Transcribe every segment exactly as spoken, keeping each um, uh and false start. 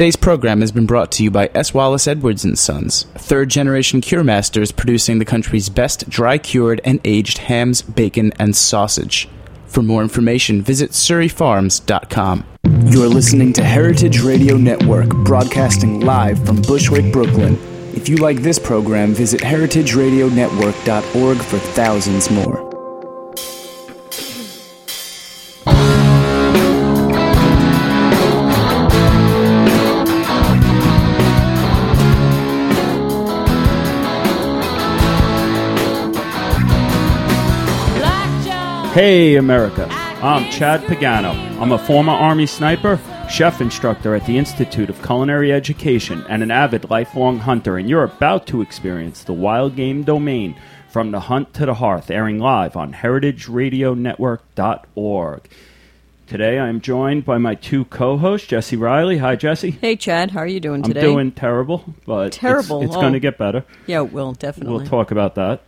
Today's program has been brought to you by S. Wallace Edwards and Sons, third-generation cure masters producing the country's best dry-cured and aged hams, bacon, and sausage. For more information, visit surrey farms dot com. You're listening to Heritage Radio Network, broadcasting live from Bushwick, Brooklyn. If you like this program, visit heritage radio network dot org for thousands more. Hey America, I'm Chad Pagano. I'm a former Army sniper, chef instructor at the Institute of Culinary Education, and an avid lifelong hunter, and you're about to experience the wild game domain from the hunt to the hearth, airing live on heritage radio network dot org. Today I am joined by my two co-hosts, Jesse Riley. Hi, Jesse. Hey, Chad. How are you doing today? I'm doing terrible, but terrible. it's, it's oh. going to get better. Yeah, it will, definitely. We'll talk about that.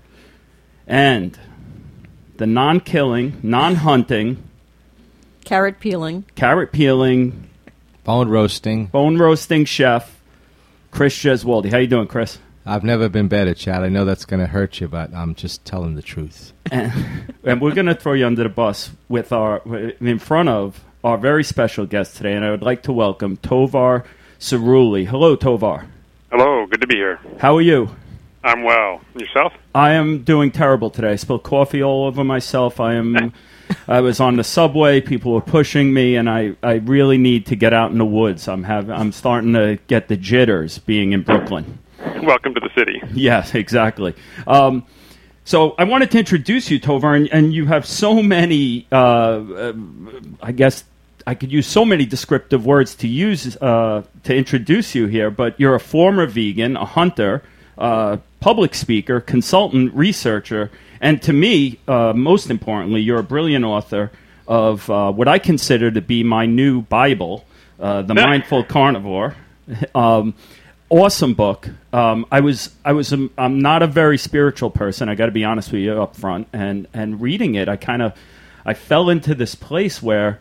And the non-killing, non-hunting, carrot peeling, carrot peeling, bone roasting, bone roasting chef, Chris Gesualdi. How you doing, Chris? I've never been better, Chad. I know that's going to hurt you, but I'm just telling the truth. And, and we're going to throw you under the bus with our in front of our very special guest today, and I would like to welcome Tovar Cerulli. Hello, Tovar. Hello. Good to be here. How are you? I'm well. Yourself? I am doing terrible today. I spilled coffee all over myself. I am. I was on the subway. People were pushing me, and I, I really need to get out in the woods. I'm have I'm starting to get the jitters being in Brooklyn. Welcome to the city. Yes, exactly. Um, so I wanted to introduce you, Tovar, and, and you have so many. Uh, uh, I guess I could use so many descriptive words to use uh, to introduce you here. But you're a former vegan, a hunter. Uh, public speaker, consultant, researcher, and to me, uh, most importantly, you're a brilliant author of uh, what I consider to be my new Bible, uh, The Mindful Carnivore. Um, awesome book. Um, I was, I was, um, I'm not a very spiritual person. I got to be honest with you up front. And and reading it, I kind of, I fell into this place where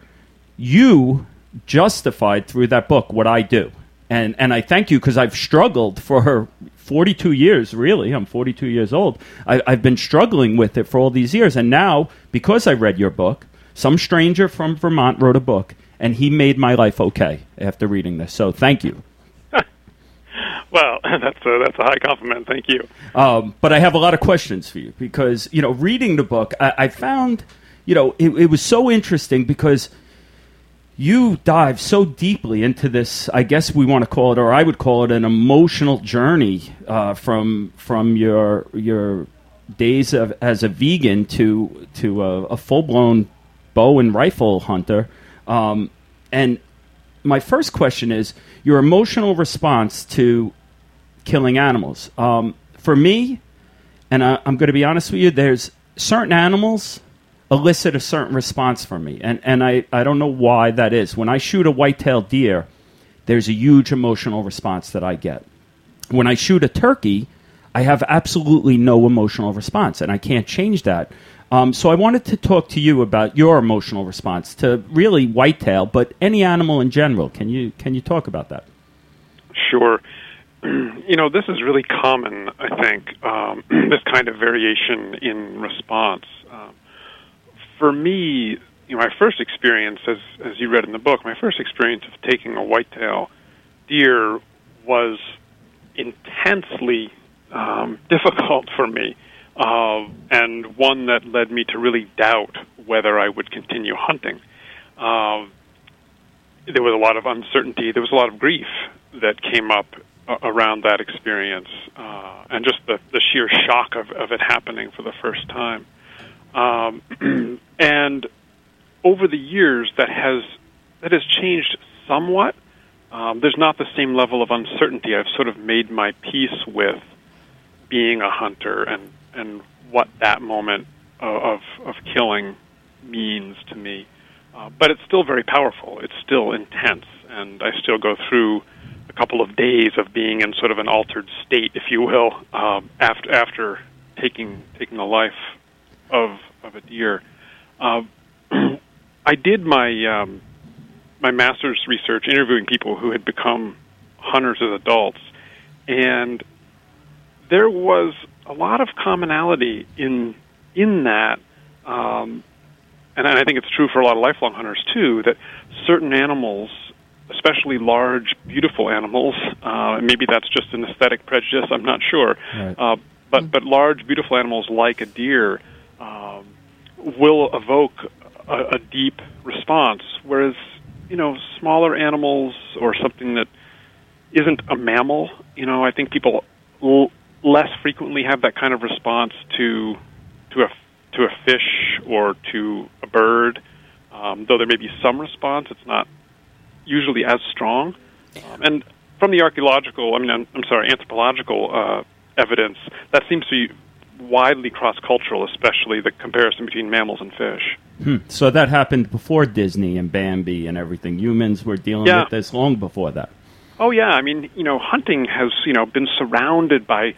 you justified through that book what I do. And and I thank you because I've struggled for forty-two years, really. I'm forty-two years old. I, I've been struggling with it for all these years. And now, because I read your book, some stranger from Vermont wrote a book, and he made my life okay after reading this. So thank you. Well, that's a, that's a high compliment. Thank you. Um, but I have a lot of questions for you because, you know, reading the book, I, I found, you know, it, it was so interesting because you dive so deeply into this, I guess we want to call it, or I would call it an emotional journey uh, from from your your days of, as a vegan to to a, a full-blown bow and rifle hunter. Um, and my first question is your emotional response to killing animals. Um, for me, and I, I'm going to be honest with you, there's certain animals elicit a certain response from me. And and I, I don't know why that is. When I shoot a white-tailed deer, there's a huge emotional response that I get. When I shoot a turkey, I have absolutely no emotional response, and I can't change that. Um, so I wanted to talk to you about your emotional response to really whitetail, but any animal in general. Can you can you talk about that? Sure. You know, this is really common, I think, um, this kind of variation in response. Um, For me, you know, my first experience, as as you read in the book, my first experience of taking a whitetail deer was intensely um, difficult for me, uh, and one that led me to really doubt whether I would continue hunting. Uh, there was a lot of uncertainty. There was a lot of grief that came up uh, around that experience, uh, and just the, the sheer shock of, of it happening for the first time. Um, and over the years, that has that has changed somewhat. Um, there's not the same level of uncertainty. I've sort of made my peace with being a hunter and, and what that moment of of killing means to me. Uh, but it's still very powerful. It's still intense, and I still go through a couple of days of being in sort of an altered state, if you will, um, after after taking taking the life of of a deer. Uh, I did my um, my master's research interviewing people who had become hunters as adults, and there was a lot of commonality in in that, um, and I think it's true for a lot of lifelong hunters too, that certain animals, especially large, beautiful animals, uh, maybe that's just an aesthetic prejudice, I'm not sure, Right. uh, but, but large, beautiful animals like a deer um, will evoke a, a deep response, whereas, you know, smaller animals or something that isn't a mammal, you know, I think people l- less frequently have that kind of response to to a to a fish or to a bird. Um, though there may be some response, it's not usually as strong. Um, and from the archaeological, I mean, I'm, I'm sorry, anthropological uh, evidence, that seems to be widely cross-cultural, especially the comparison between mammals and fish. Hmm. So that happened before Disney and Bambi and everything. Humans were dealing Yeah. with this long before that. Oh, yeah. I mean, you know, hunting has, you know, been surrounded by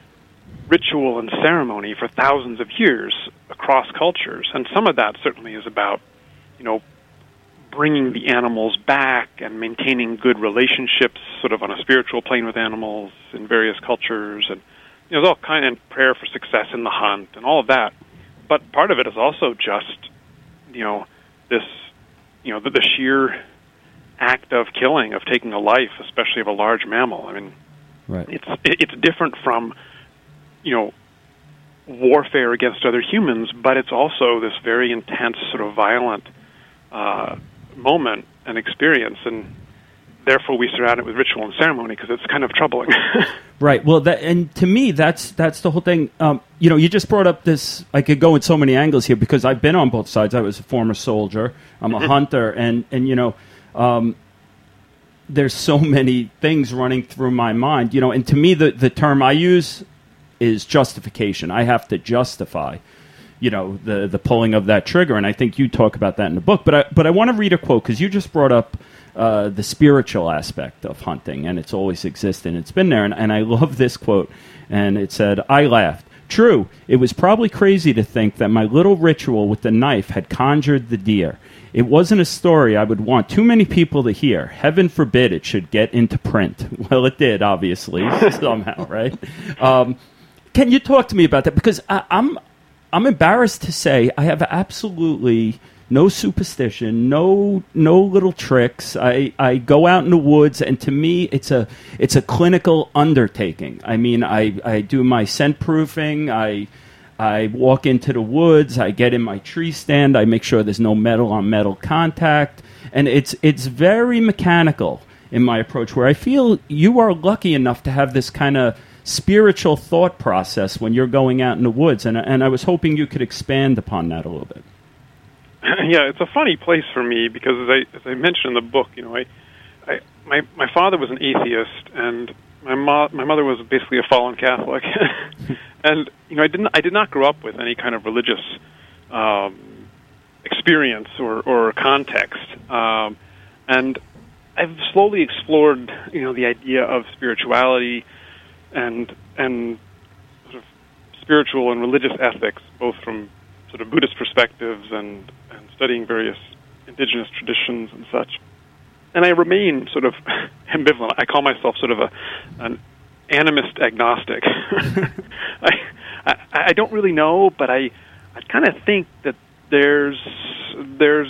ritual and ceremony for thousands of years across cultures. And some of that certainly is about, you know, bringing the animals back and maintaining good relationships sort of on a spiritual plane with animals in various cultures. And, you know, there's all kind of prayer for success in the hunt and all of that. But part of it is also just, you know, this, you know, the, the sheer act of killing, of taking a life, especially of a large mammal. I mean, Right. it's it's different from, you know, warfare against other humans, but it's also this very intense, sort of violent uh, moment and experience, and therefore we surround it with ritual and ceremony because it's kind of troubling. Right. Well, that, and to me, that's that's the whole thing. Um, you know, you just brought up this. I could go in so many angles here because I've been on both sides. I was a former soldier. I'm a hunter, and and you know, um, there's so many things running through my mind. You know, and to me, the the term I use is justification. I have to justify, you know, the the pulling of that trigger, and I think you talk about that in the book. But I but I want to read a quote because you just brought up uh, the spiritual aspect of hunting, and it's always existed, and it's been there. And, and I love this quote, and it said, "I laughed. True, it was probably crazy to think that my little ritual with the knife had conjured the deer. It wasn't a story I would want too many people to hear. Heaven forbid it should get into print." Well, it did, obviously, somehow, right? Um, can you talk to me about that? Because I, I'm I'm embarrassed to say I have absolutely no superstition, no no little tricks. I, I go out in the woods, and to me, it's a it's a clinical undertaking. I mean, I, I do my scent proofing. I I walk into the woods. I get in my tree stand. I make sure there's no metal on metal contact, and it's it's very mechanical in my approach. Where I feel you are lucky enough to have this kind of spiritual thought process when you're going out in the woods, and and I was hoping you could expand upon that a little bit. Yeah, it's a funny place for me because, as I as I mentioned in the book, you know, I, I my my father was an atheist, and my mo- my mother was basically a fallen Catholic, and you know, I didn't I did not grow up with any kind of religious um, experience or or context, um, and I've slowly explored, you know, the idea of spirituality and and sort of spiritual and religious ethics, both from sort of Buddhist perspectives and, and studying various indigenous traditions and such. And I remain sort of ambivalent. I call myself sort of a an animist agnostic. I, I I don't really know, but I I kind of think that there's there's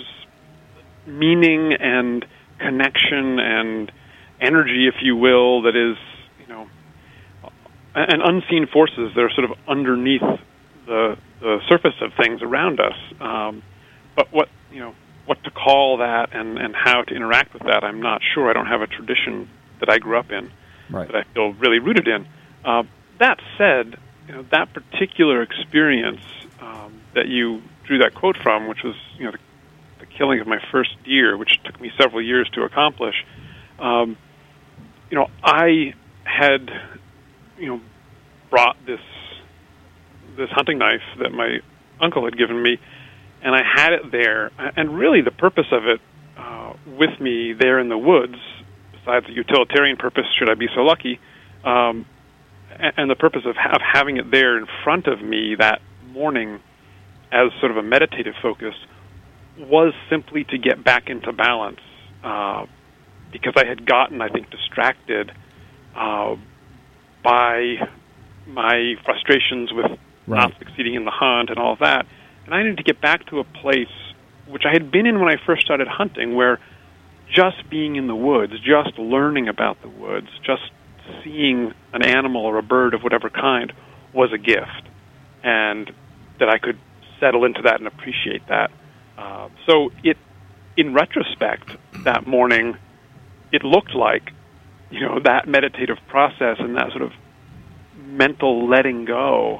meaning and connection and energy, if you will, that is, you know, and unseen forces that are sort of underneath the the surface of things around us. Um, but what, you know, what to call that and, and how to interact with that, I'm not sure. I don't have a tradition that I grew up in Right. that I feel really rooted in. Uh, that said, you know, that particular experience um, that you drew that quote from, which was, you know, the, the killing of my first deer, which took me several years to accomplish, um, you know, I had, you know, brought this this hunting knife that my uncle had given me, and I had it there. And really the purpose of it uh, with me there in the woods, besides the utilitarian purpose, should I be so lucky, um, and the purpose of, ha- of having it there in front of me that morning as sort of a meditative focus, was simply to get back into balance uh, because I had gotten, I think, distracted uh, by my frustrations with right. not succeeding in the hunt and all of that. And I needed to get back to a place which I had been in when I first started hunting, where just being in the woods, just learning about the woods, just seeing an animal or a bird of whatever kind was a gift, and that I could settle into that and appreciate that. Uh, so it, in retrospect, that morning, it looked like, you know, that meditative process and that sort of mental letting go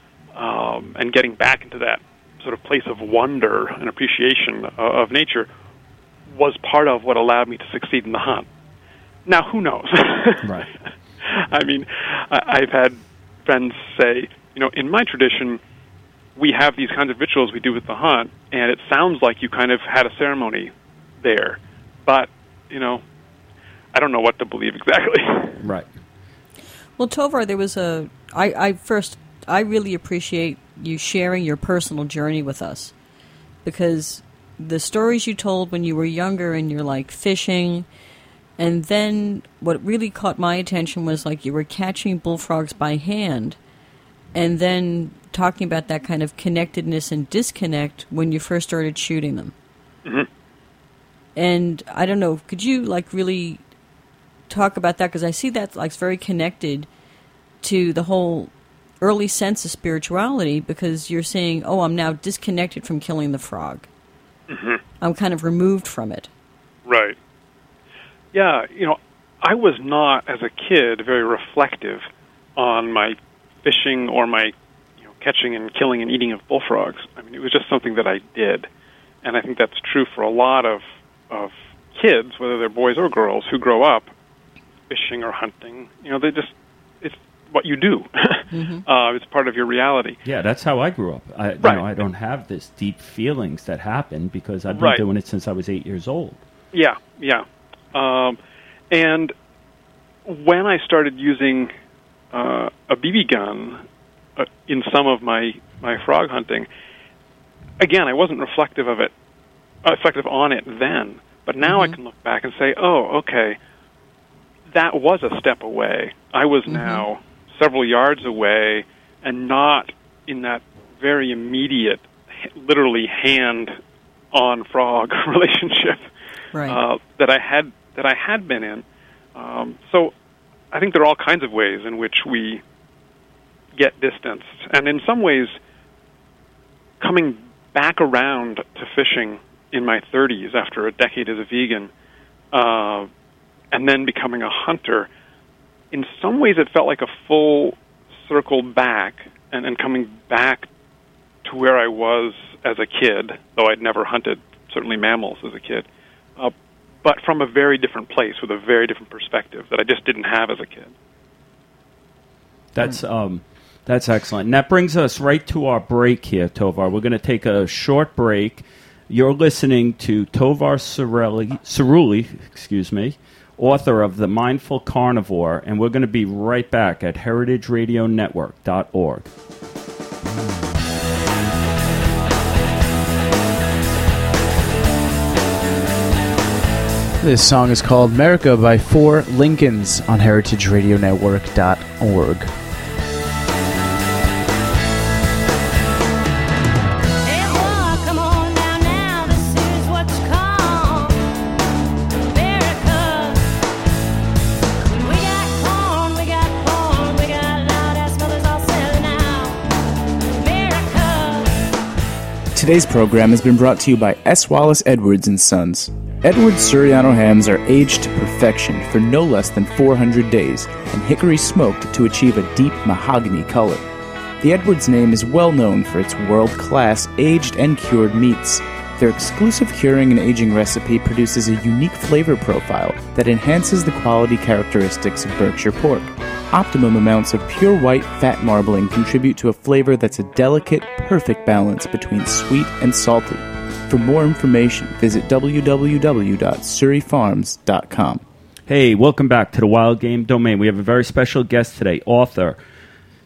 um, and getting back into that sort of place of wonder and appreciation of, of nature was part of what allowed me to succeed in the hunt. Now, who knows? Right. I mean, I, I've had friends say, you know, in my tradition, we have these kinds of rituals we do with the hunt, and it sounds like you kind of had a ceremony there. But, you know, I don't know what to believe exactly. Right. Well, Tovar, there was a... I, I first, I really appreciate you sharing your personal journey with us, because the stories you told when you were younger and you're like fishing, and then what really caught my attention was like you were catching bullfrogs by hand, and then talking about that kind of connectedness and disconnect when you first started shooting them. Mm-hmm. And I don't know, could you like really talk about that? Because I see that like very connected to the whole early sense of spirituality, because you're saying, oh, I'm now disconnected from killing the frog. Mm-hmm. I'm kind of removed from it. Right. Yeah, you know, I was not, as a kid, very reflective on my fishing or my you know, catching and killing and eating of bullfrogs. I mean, it was just something that I did. And I think that's true for a lot of, of kids, whether they're boys or girls, who grow up fishing or hunting. You know, they just, it's what you do. Mm-hmm. uh, it's part of your reality. Yeah, that's how I grew up. I, right. you know, I don't have this deep feelings that happen because I've been right. doing it since I was eight years old. Yeah, yeah. Um, and when I started using uh, a B B gun uh, in some of my, my frog hunting, again, I wasn't reflective of it, uh, reflective on it then. But now mm-hmm. I can look back and say, oh, okay, that was a step away. I was mm-hmm. now several yards away and not in that very immediate, literally hand-on frog relationship right. uh, that I had that I had been in. Um, so I think there are all kinds of ways in which we get distanced. And in some ways, coming back around to fishing in my thirties after a decade as a vegan, uh, and then becoming a hunter, in some ways it felt like a full circle back and, and coming back to where I was as a kid, though I'd never hunted, certainly mammals as a kid, uh, but from a very different place with a very different perspective that I just didn't have as a kid. That's um, that's excellent. And that brings us right to our break here, Tovar. We're going to take a short break. You're listening to Tovar Cerulli, Cerulli, excuse me, author of The Mindful Carnivore, and we're going to be right back at heritage radio network dot org. This song is called America by Four Lincolns on heritage radio network dot org. Today's program has been brought to you by S. Wallace Edwards and Sons. Edwards Suriano hams are aged to perfection for no less than four hundred days and hickory smoked to achieve a deep mahogany color. The Edwards name is well known for its world-class aged and cured meats. Their exclusive curing and aging recipe produces a unique flavor profile that enhances the quality characteristics of Berkshire pork. Optimum amounts of pure white fat marbling contribute to a flavor that's a delicate, perfect balance between sweet and salty. For more information, visit w w w dot surrey farms dot com. Hey, welcome back to the Wild Game Domain. We have a very special guest today, author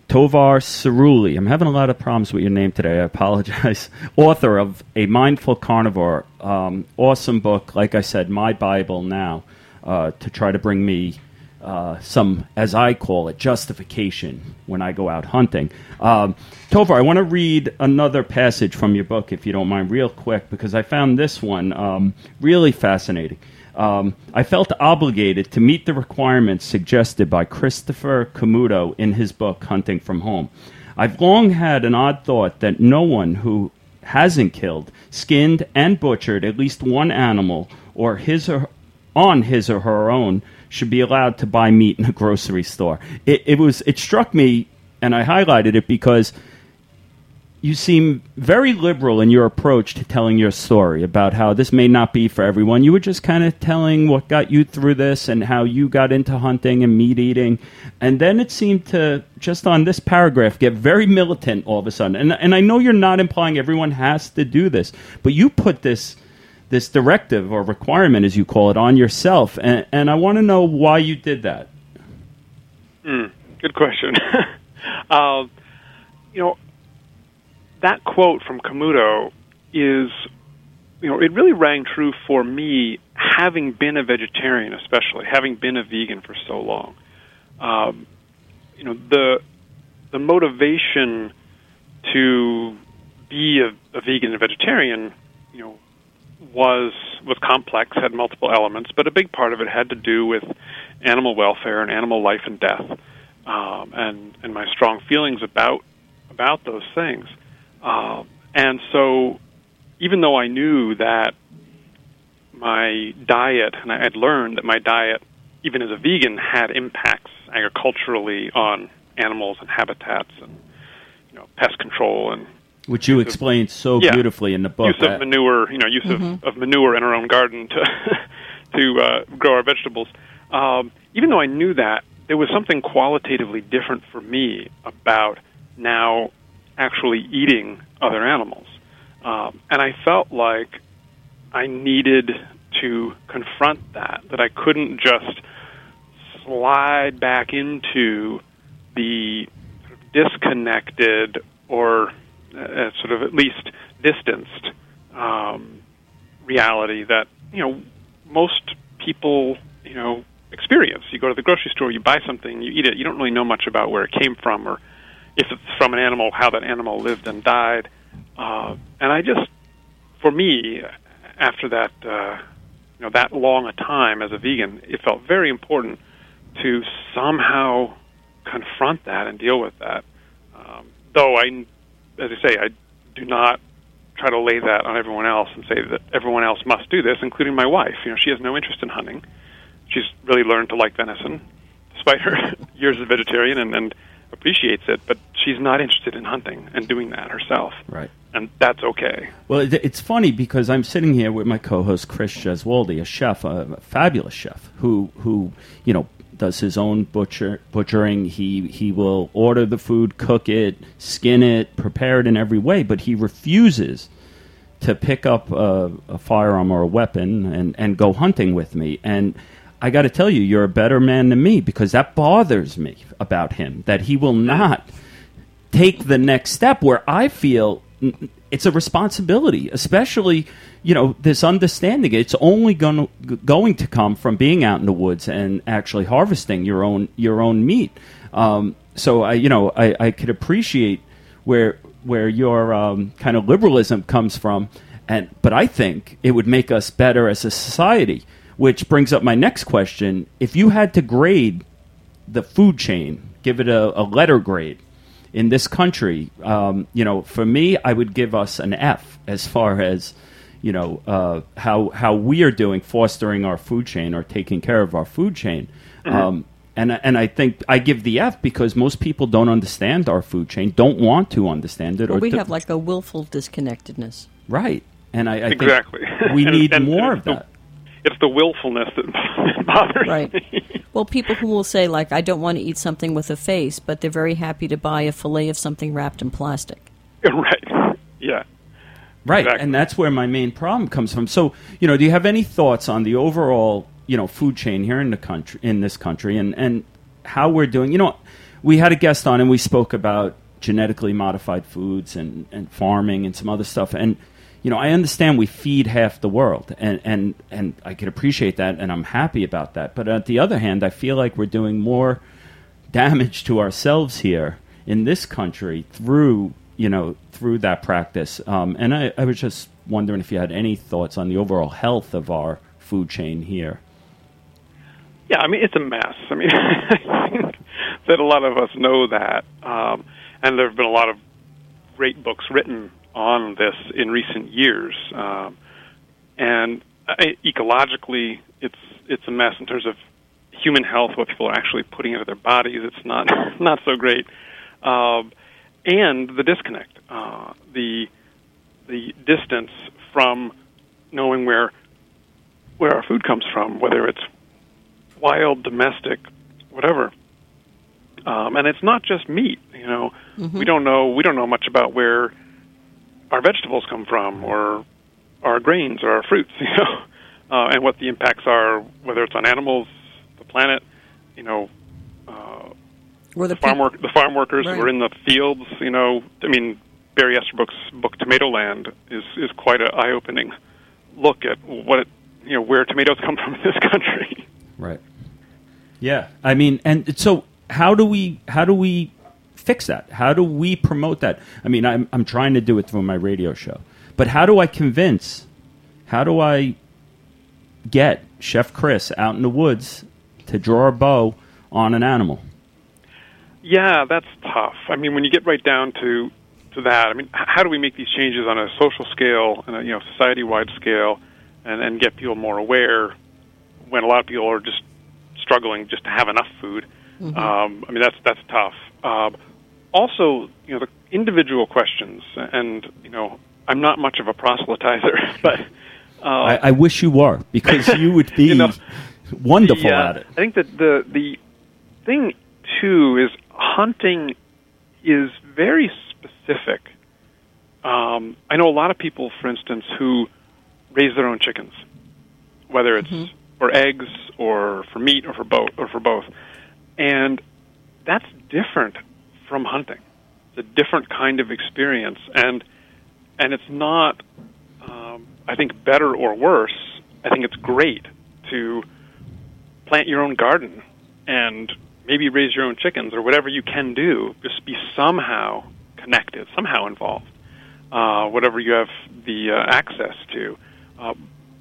Tovar Cerulli. I'm having a lot of problems with your name today. I apologize. Author of A Mindful Carnivore. Um, awesome book. Like I said, my Bible now uh, to try to bring me uh, some, as I call it, justification when I go out hunting. Um, Tovar, I want to read another passage from your book, if you don't mind, real quick, because I found this one um, really fascinating. Um, I felt obligated to meet the requirements suggested by Christopher Camuto in his book, Hunting from Home. I've long had an odd thought that no one who hasn't killed, skinned, and butchered at least one animal or his or on his or her own should be allowed to buy meat in a grocery store. It, it was. It struck me, and I highlighted it because you seem very liberal in your approach to telling your story about how this may not be for everyone. You were just kind of telling what got you through this and how you got into hunting and meat eating. And then it seemed to, just on this paragraph, get very militant all of a sudden. And, and I know you're not implying everyone has to do this, but you put this this directive or requirement, as you call it, on yourself. And, and I want to know why you did that. Mm, good question. uh, you know, that quote from Camuto is, you know, it really rang true for me, having been a vegetarian, especially having been a vegan for so long. Um, you know, the the motivation to be a, a vegan and vegetarian, you know, was was complex, had multiple elements, but a big part of it had to do with animal welfare and animal life and death, um, and and my strong feelings about about those things. Uh, and so, even though I knew that my diet, and I had learned that my diet, even as a vegan, had impacts agriculturally on animals and habitats, and you know, pest control, and which you explained so yeah, beautifully in the book. Use of manure, you know, use mm-hmm. of, of manure in our own garden to to uh, grow our vegetables. Um, even though I knew that, there was something qualitatively different for me about now actually eating other animals. Um, and I felt like I needed to confront that, that I couldn't just slide back into the sort of disconnected or uh, sort of at least distanced um, reality that, you know, most people, you know, experience. You go to the grocery store, you buy something, you eat it, you don't really know much about where it came from or if it's from an animal, how that animal lived and died. Uh, and I just, for me, after that, uh, you know, that long a time as a vegan, it felt very important to somehow confront that and deal with that. Um, though I, as I say, I do not try to lay that on everyone else and say that everyone else must do this, including my wife. You know, she has no interest in hunting. She's really learned to like venison, despite her years as a vegetarian, and, and appreciates it, but she's not interested in hunting and doing that herself. Right. And that's okay. Well, it, it's funny because I'm sitting here with my co-host Chris Jeswoldy, a chef, a, a fabulous chef, who, who you know, does his own butcher butchering. He he will order the food, cook it, skin it, prepare it in every way, but he refuses to pick up a, a firearm or a weapon and, and go hunting with me. And I got to tell you, you're a better man than me, because that bothers me about him, that he will not take the next step where I feel it's a responsibility, especially, you know, this understanding. It's only going to, going to come from being out in the woods and actually harvesting your own your own meat. Um, so, I, you know, I, I could appreciate where where your um, kind of liberalism comes from, and but I think it would make us better as a society. Which brings up my next question. If you had to grade the food chain, give it a, a letter grade in this country, um, you know, for me, I would give us an F as far as, you know, uh, how how we are doing fostering our food chain or taking care of our food chain. Mm-hmm. Um, and, and I think I give the F because most people don't understand our food chain, don't want to understand it. Well, or we to, have like a willful disconnectedness. Right. And I, I exactly. think we and, need and, more and of that. It's the willfulness that bothers right. me. Well, people who will say, like, I don't want to eat something with a face, but they're very happy to buy a fillet of something wrapped in plastic. Right. Yeah. Right. Exactly. And that's where my main problem comes from. So, you know, do you have any thoughts on the overall, you know, food chain here in the country, in this country, and, and how we're doing? You know, we had a guest on and we spoke about genetically modified foods and, and farming and some other stuff. And, you know, I understand we feed half the world, and, and, and I can appreciate that, and I'm happy about that. But on the other hand, I feel like we're doing more damage to ourselves here in this country through, you know, through that practice. Um, and I, I was just wondering if you had any thoughts on the overall health of our food chain here. Yeah, I mean, it's a mess. I mean, I think that a lot of us know that. Um, and there have been a lot of great books written on this in recent years. Um, and uh, ecologically, it's it's a mess in terms of human health, what people are actually putting into their bodies. It's not not so great. Um, and the disconnect, uh, the the distance from knowing where where our food comes from, whether it's wild, domestic, whatever. Um, and it's not just meat. You know, mm-hmm. we don't know we don't know much about where our vegetables come from, or our grains, or our fruits. You know, uh, and what the impacts are, whether it's on animals, the planet. You know, uh, the, the farm work, the farm workers right. who are in the fields. You know, I mean, Barry Estabrook's book Tomatoland is is quite an eye-opening look at what it, you know where tomatoes come from in this country. Right. Yeah. I mean, and so how do we how do we fix that? How do we promote that? I mean, I'm I'm trying to do it through my radio show, but how do I convince? How do I get Chef Chris out in the woods to draw a bow on an animal? Yeah, that's tough. I mean, when you get right down to to that, I mean, how do we make these changes on a social scale and a you know society-wide scale, and, and get people more aware when a lot of people are just struggling just to have enough food? Mm-hmm. Um, I mean, that's that's tough. Um, also, you know, the individual questions, and you know, I'm not much of a proselytizer, but uh, I, I wish you were, because you would be you know, wonderful the, uh, at it. I think that the the thing too is hunting is very specific. Um, I know a lot of people, for instance, who raise their own chickens, whether it's mm-hmm. for eggs or for meat or for both or for both, and that's different from hunting. It's a different kind of experience, and and it's not, um, I think, better or worse. I think it's great to plant your own garden and maybe raise your own chickens or whatever you can do. Just be somehow connected, somehow involved, uh, whatever you have the uh, access to. Uh,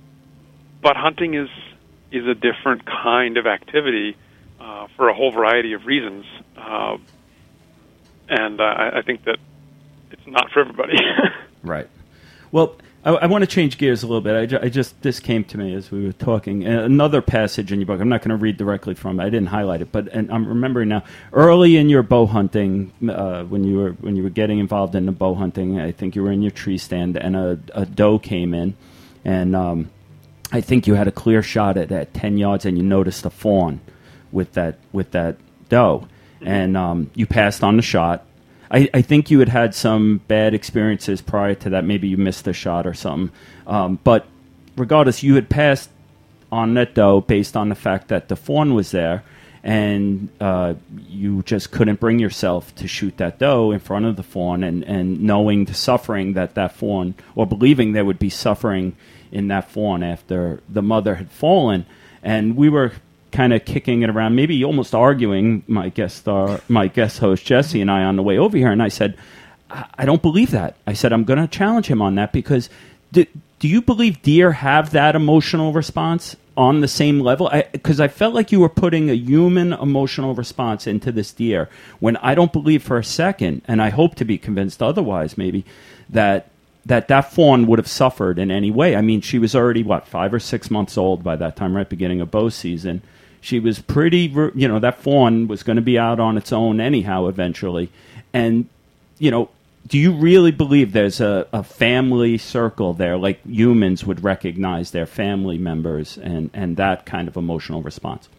but hunting is is a different kind of activity uh, for a whole variety of reasons. Uh, and uh, I, I think that it's not for everybody. Right. Well, I, I want to change gears a little bit. I, ju- I just this came to me as we were talking. Another passage in your book. I'm not going to read directly from it. I didn't highlight it, but and I'm remembering now. Early in your bow hunting, uh, when you were when you were getting involved in the bow hunting, I think you were in your tree stand, and a, a doe came in, and um, I think you had a clear shot at, at ten yards, and you noticed a fawn with that with that doe, mm-hmm. and um, you passed on the shot. I, I think you had had some bad experiences prior to that. Maybe you missed a shot or something. Um, but regardless, you had passed on that doe based on the fact that the fawn was there, and uh, you just couldn't bring yourself to shoot that doe in front of the fawn, and, and knowing the suffering that that fawn, or believing there would be suffering in that fawn after the mother had fallen. And we were kind of kicking it around, maybe almost arguing, my guest star, my guest host Jesse and I on the way over here, and I said, I, I don't believe that. I said, I'm going to challenge him on that, because do, do you believe deer have that emotional response on the same level? Because I, I felt like you were putting a human emotional response into this deer, when I don't believe for a second, and I hope to be convinced otherwise maybe, that that that fawn would have suffered in any way. I mean, she was already, what, five or six months old by that time, right, beginning of bow season. She was pretty, you know, that fawn was going to be out on its own anyhow eventually. And, you know, do you really believe there's a, a family circle there, like humans would recognize their family members, and, and that kind of emotional response?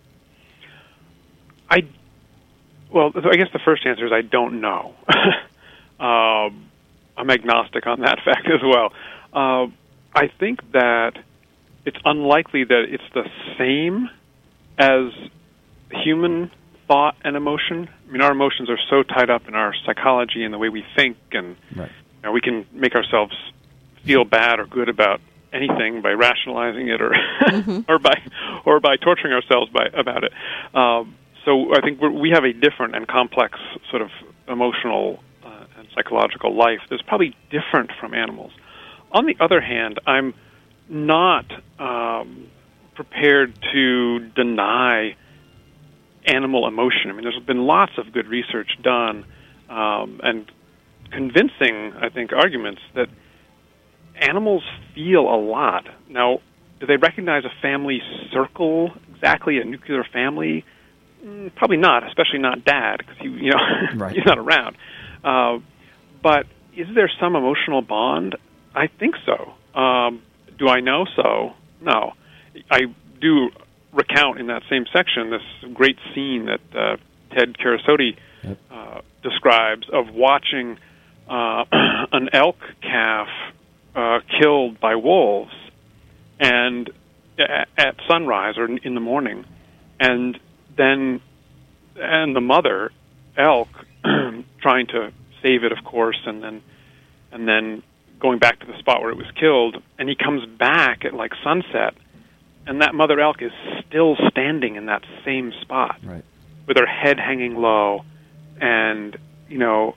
I, well, so I guess the first answer is I don't know. um, I'm agnostic on that fact as well. Uh, I think that it's unlikely that it's the same as human thought and emotion. I mean, our emotions are so tied up in our psychology and the way we think, and Right. you know, we can make ourselves feel bad or good about anything by rationalizing it, or Mm-hmm. or by or by torturing ourselves by about it. Um, so I think we're, we have a different and complex sort of emotional uh, and psychological life that's probably different from animals. On the other hand, I'm not um, prepared to deny animal emotion. I mean, there's been lots of good research done um, and convincing, I think, arguments that animals feel a lot. Now, do they recognize a family circle exactly, a nuclear family? Mm, probably not, especially not Dad, because he, you know, Right. he's not around. Uh, but is there some emotional bond? I think so. Um, do I know so? No. I do recount in that same section this great scene that uh, Ted Karasotti Yep. uh, describes of watching uh, an elk calf uh, killed by wolves, and at, at sunrise or in the morning, and then and the mother elk trying to save it, of course, and then and then going back to the spot where it was killed, and he comes back at like sunset, and that mother elk is still standing in that same spot Right. with her head hanging low, and you know,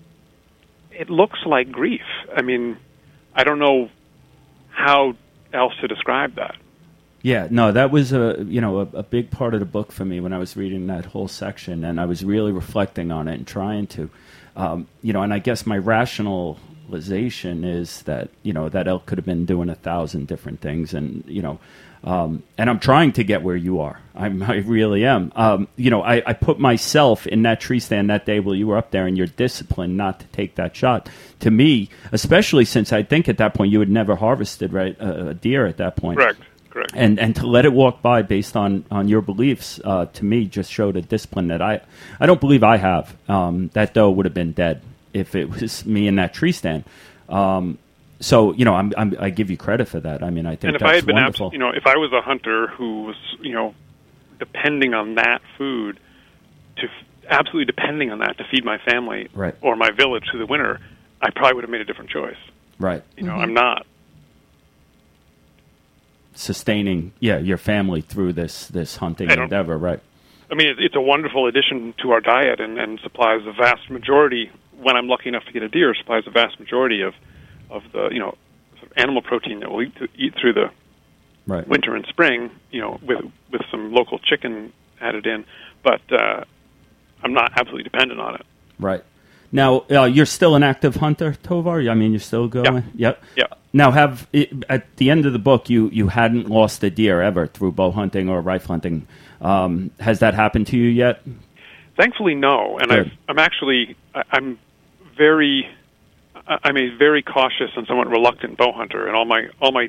it looks like grief. I mean, I don't know how else to describe that. Yeah, no, that was a you know a, a big part of the book for me when I was reading that whole section, and I was really reflecting on it and trying to, um, you know, and I guess my rationalization is that you know that elk could have been doing a thousand different things, and you know, um, and I'm trying to get where you are. I'm, I really am. Um, you know, I, I put myself in that tree stand that day while you were up there, and you're disciplined not to take that shot. To me, especially since I think at that point you had never harvested right a, a deer at that point. Correct. Correct. And and to let it walk by based on, on your beliefs, uh, to me, just showed a discipline that I, I don't believe I have. Um, that doe would have been dead if it was me in that tree stand. Um, so you know, I'm, I'm, I give you credit for that. I mean, I think and if that's I had been, wonderful. abs- you know, if I was a hunter who was, you know, depending on that food to f- absolutely depending on that to feed my family Right. or my village through the winter, I probably would have made a different choice. Right. You know, I'm not. Sustaining, yeah, your family through this this hunting I don't- endeavor, right? I mean, it, it's a wonderful addition to our diet, and, and supplies the vast majority. When I'm lucky enough to get a deer, supplies the vast majority of of the you know sort of animal protein that we'll eat, to, eat through the Right. winter and spring. You know, with with some local chicken added in, but uh, I'm not absolutely dependent on it. Right. Now, uh, you're still an active hunter, Tovar? I mean, you're still going? Yep. Yeah. Now, have at the end of the book, you, you hadn't lost a deer ever through bow hunting or rifle hunting. Um, has that happened to you yet? Thankfully, no. And Good. I've, I'm actually I- I'm very I'm a very cautious and somewhat reluctant bow hunter, and all my all my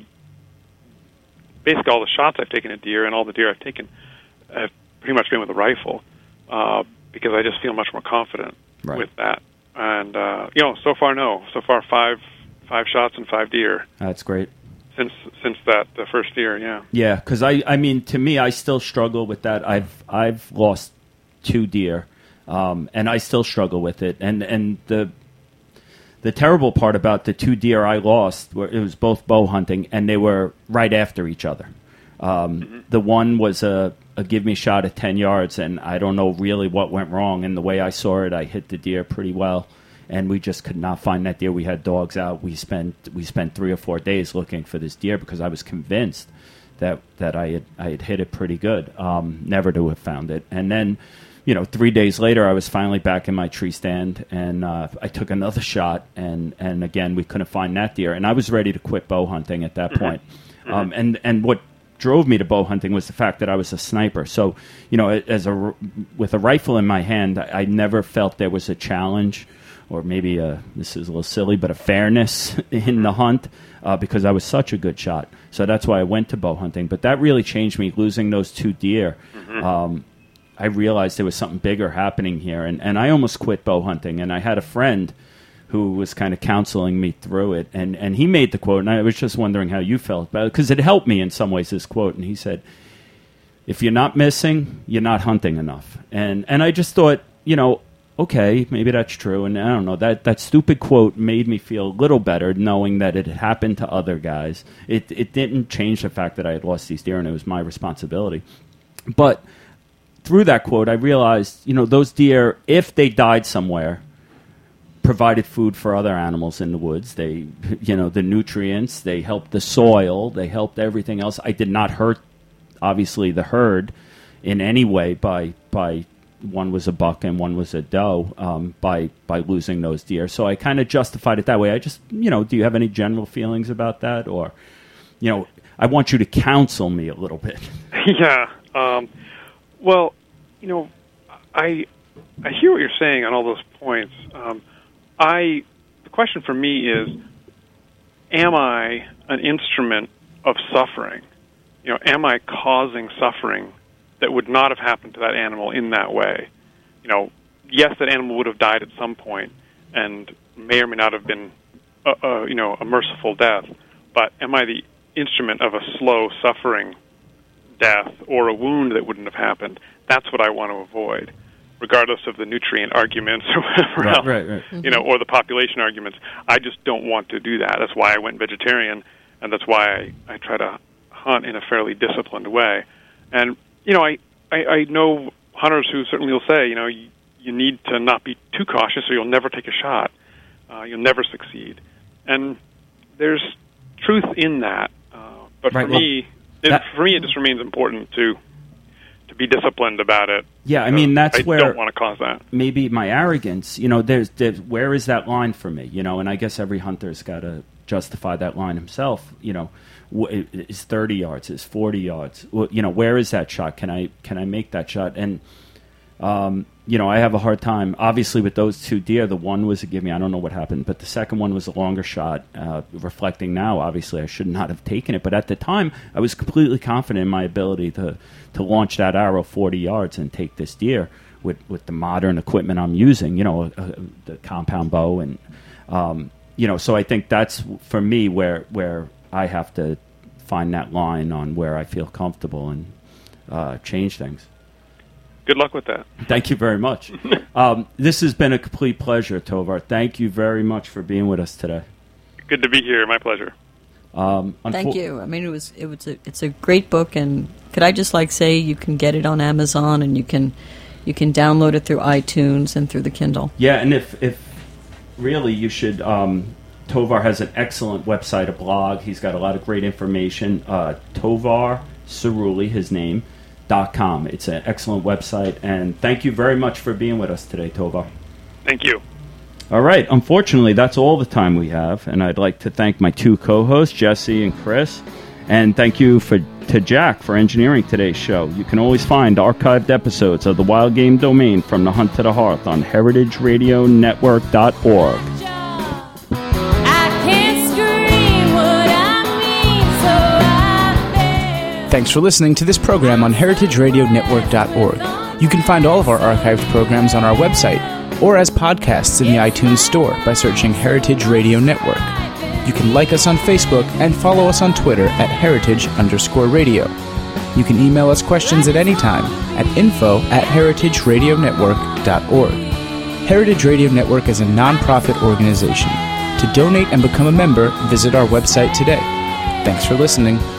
basically all the shots I've taken at deer and all the deer I've taken have pretty much been with a rifle uh, because I just feel much more confident Right. with that. And uh, you know, so far, no. So far, five five shots and five deer That's great. since since that the first deer. Yeah. Yeah, because I, I mean, to me, I still struggle with that. I've I've lost two deer, um, and I still struggle with it. And and the the terrible part about the two deer I lost were it was both bow hunting, and they were right after each other. Um, Mm-hmm. The one was a, a give me shot at ten yards, and I don't know really what went wrong. And the way I saw it, I hit the deer pretty well, and we just could not find that deer. We had dogs out. We spent we spent three or four days looking for this deer because I was convinced that that I had I had hit it pretty good. Um, never to have found it, and then. You know, three days later, I was finally back in my tree stand, and uh, I took another shot, and, and again, we couldn't find that deer, and I was ready to quit bow hunting at that point. Um, and and what drove me to bow hunting was the fact that I was a sniper. So, you know, as a with a rifle in my hand, I, I never felt there was a challenge, or maybe a, this is a little silly, but a fairness in the hunt uh, because I was such a good shot. So that's why I went to bow hunting. But that really changed me, losing those two deer. Um, I realized there was something bigger happening here, and, and I almost quit bow hunting. And I had a friend who was kind of counseling me through it, and, and he made the quote, and I was just wondering how you felt about it, because it helped me in some ways, this quote. And he said, if you're not missing, you're not hunting enough. And and I just thought, you know, okay, maybe that's true. And I don't know, that, that stupid quote made me feel a little better knowing that it had happened to other guys. It it didn't change the fact that I had lost these deer and it was my responsibility. But through that quote, I realized, you know, those deer, if they died somewhere, provided food for other animals in the woods. They, you know, the nutrients, they helped the soil, they helped everything else. I did not hurt, obviously, the herd in any way by by one was a buck and one was a doe um, by by losing those deer. So I kind of justified it that way. I just, you know, do you have any general feelings about that? Or, you know, I want you to counsel me a little bit. Yeah. Um, well, you know, I I hear what you're saying on all those points. Um, I the question for me is, am I an instrument of suffering? You know, am I causing suffering that would not have happened to that animal in that way? You know, yes, that animal would have died at some point and may or may not have been, a, a, you know, a merciful death. But am I the instrument of a slow suffering death or a wound that wouldn't have happened? That's what I want to avoid, regardless of the nutrient arguments or whatever right, else, right, right. you know, or the population arguments. I just don't want to do that. That's why I went vegetarian, and that's why I, I try to hunt in a fairly disciplined way. And you know, I, I, I know hunters who certainly will say, you know, you, you need to not be too cautious or you'll never take a shot. Uh, you'll never succeed. And there's truth in that. Uh, but right, for well, me, it, that, for me, it just remains important to to be disciplined about it. Yeah, I mean, that's I where... I don't want to cause that. Maybe my arrogance, you know, there's, there's where is that line for me? You know, and I guess every hunter's got to justify that line himself. You know, is thirty yards, is forty yards? You know, where is that shot? Can I can I make that shot? And um, you know, I have a hard time. Obviously, with those two deer, the one was a give me. I don't know what happened, but the second one was a longer shot. Uh, reflecting now, obviously, I should not have taken it. But at the time, I was completely confident in my ability to to launch that arrow forty yards and take this deer with with the modern equipment I'm using. You know, uh, the compound bow, and um, you know, so I think that's for me where where I have to find that line on where I feel comfortable and uh, change things. Good luck with that. Thank you very much. um, this has been a complete pleasure, Tovar. Thank you very much for being with us today. Good to be here. My pleasure. Um, Thank you. I mean, it was it was a, it's a great book, and could I just like say you can get it on Amazon, and you can you can download it through iTunes and through the Kindle. Yeah, and if if really you should. Um, Tovar has an excellent website, a blog. He's got a lot of great information. Uh, Tovar Cerulli, his name. Dot com. It's an excellent website, and thank you very much for being with us today, Tovar. Thank you. All right. Unfortunately, that's all the time we have, and I'd like to thank my two co-hosts, Jesse and Chris, and thank you for to Jack for engineering today's show. You can always find archived episodes of the Wild Game Domain from the Hunt to the Hearth on heritage radio network dot org. Thanks for listening to this program on heritage radio network dot org. You can find all of our archived programs on our website or as podcasts in the iTunes Store by searching Heritage Radio Network. You can like us on Facebook and follow us on Twitter at heritage underscore radio. You can email us questions at any time at info at heritage radio network dot org. Heritage Radio Network is a non-profit organization. To donate and become a member, visit our website today. Thanks for listening.